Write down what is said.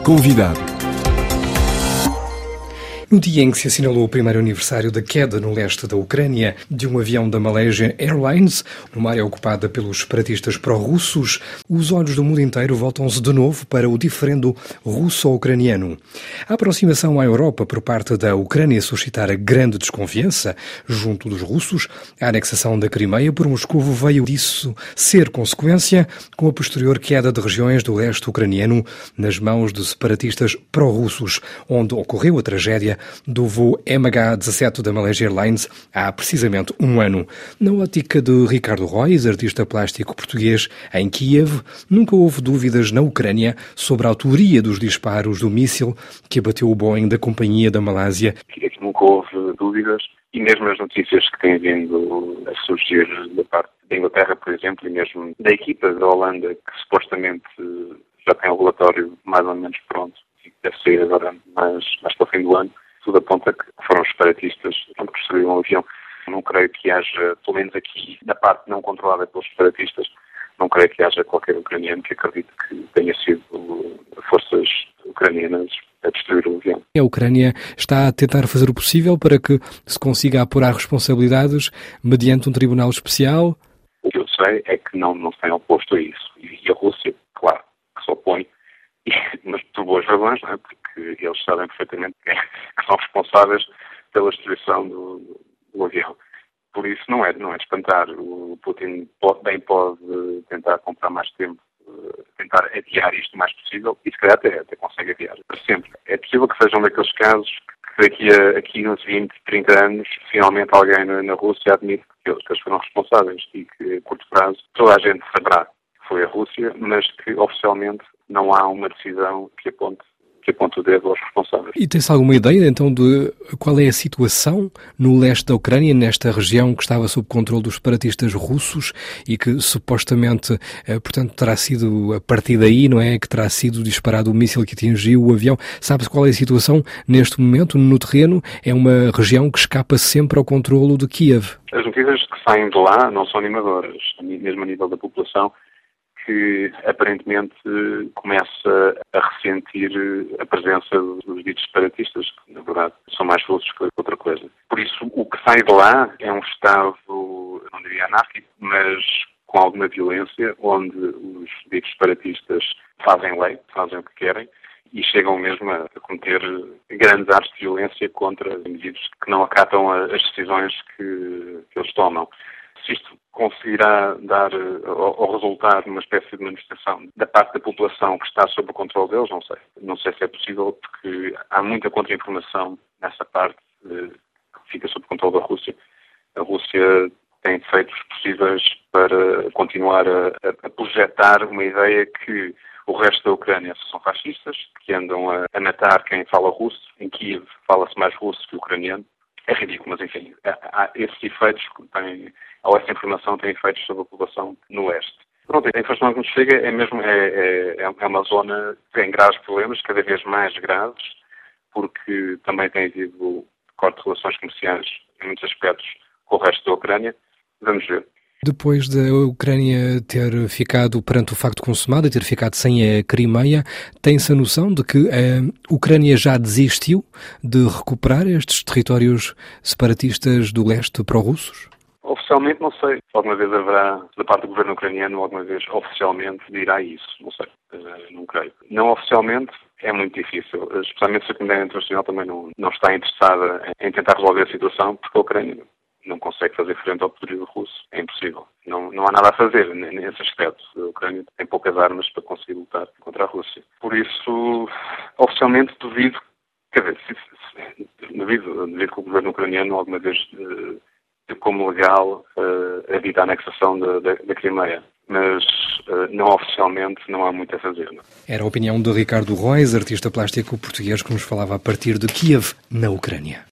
Convidado. No dia em que se assinalou o primeiro aniversário da queda no leste da Ucrânia de um avião da Malaysia Airlines, numa área ocupada pelos separatistas pró-russos, os olhos do mundo inteiro voltam-se de novo para o diferendo russo-ucraniano. A aproximação à Europa por parte da Ucrânia suscitara grande desconfiança junto dos russos. A anexação da Crimeia por Moscovo veio disso ser consequência, com a posterior queda de regiões do leste ucraniano nas mãos de separatistas pró-russos, onde ocorreu a tragédia do voo MH17 da Malaysia Airlines há precisamente um ano. Na ótica de Ricardo Reis, artista plástico português em Kiev, nunca houve dúvidas na Ucrânia sobre a autoria dos disparos do míssil que abateu o Boeing da companhia da Malásia. Nunca houve dúvidas e mesmo as notícias que têm vindo a surgir da parte da Inglaterra, por exemplo, e mesmo da equipa da Holanda, que supostamente já tem o relatório mais ou menos pronto e deve sair agora mais para o fim do ano, tudo aponta que foram os separatistas que destruíram o avião. Não creio que haja, pelo menos aqui, na parte não controlada pelos separatistas, não creio que haja qualquer ucraniano que acredite que tenha sido forças ucranianas a destruir o avião. A Ucrânia está a tentar fazer o possível para que se consiga apurar responsabilidades mediante um tribunal especial? O que eu sei é que não se tem oposto a isso. E a Rússia, claro, que se opõe, mas por boas razões, não é? Porque eles sabem perfeitamente que são responsáveis pela destruição do avião. Por isso não é de espantar. O Putin bem pode tentar comprar mais tempo, tentar adiar isto o mais possível e se calhar até consegue adiar para sempre. É possível que sejam daqueles casos que daqui a 15, 20, 30 anos finalmente alguém na Rússia admite que eles foram responsáveis e que a curto prazo toda a gente saberá que foi a Rússia, mas que oficialmente não há uma decisão que aponte o dedo aos responsáveis. E tem-se alguma ideia, então, de qual é a situação no leste da Ucrânia, nesta região que estava sob controle dos separatistas russos e que supostamente, portanto, terá sido a partir daí, não é, que terá sido disparado o míssil que atingiu o avião? Sabe-se qual é a situação neste momento no terreno? É uma região que escapa sempre ao controlo de Kiev. As notícias que saem de lá não são animadoras, mesmo a nível da população, que aparentemente começa a ressentir a presença dos ditos separatistas, que na verdade são mais russos que outra coisa. Por isso, o que sai de lá é um estado, não diria anárquico, mas com alguma violência, onde os ditos separatistas fazem lei, fazem o que querem, e chegam mesmo a cometer grandes atos de violência contra indivíduos que não acatam as decisões que eles tomam. Se isto conseguirá dar ou resultar numa espécie de manifestação da parte da população que está sob o controle deles, não sei. Não sei se é possível, porque há muita contra-informação nessa parte que fica sob o controle da Rússia. A Rússia tem feitos possíveis para continuar a projetar uma ideia que o resto da Ucrânia são fascistas, que andam a matar quem fala russo. Em Kiev fala-se mais russo que ucraniano. É ridículo, mas enfim, há esses efeitos que têm, ou essa informação tem efeitos sobre a população no Oeste. Pronto, a informação que nos chega é uma zona que tem graves problemas, cada vez mais graves, porque também tem havido corte de relações comerciais em muitos aspectos com o resto da Ucrânia. Vamos ver. Depois da Ucrânia ter ficado perante o facto consumado e ter ficado sem a Crimeia, tem-se a noção de que a Ucrânia já desistiu de recuperar estes territórios separatistas do leste pró-russos? Oficialmente não sei. Alguma vez haverá, da parte do governo ucraniano, alguma vez oficialmente dirá isso. Não sei. Não creio. Não oficialmente é muito difícil. Especialmente se a comunidade internacional também não está interessada em tentar resolver a situação, porque a Ucrânia não consegue fazer frente ao poderio russo. É impossível. Não há nada a fazer nesse aspecto. A Ucrânia tem poucas armas para conseguir lutar contra a Rússia. Por isso, oficialmente duvido, duvido que o governo ucraniano alguma vez como legal evita a anexação da Crimeia. Mas não oficialmente não há muito a fazer. Não. Era a opinião de Ricardo Reis, artista plástico português que nos falava a partir de Kiev, na Ucrânia.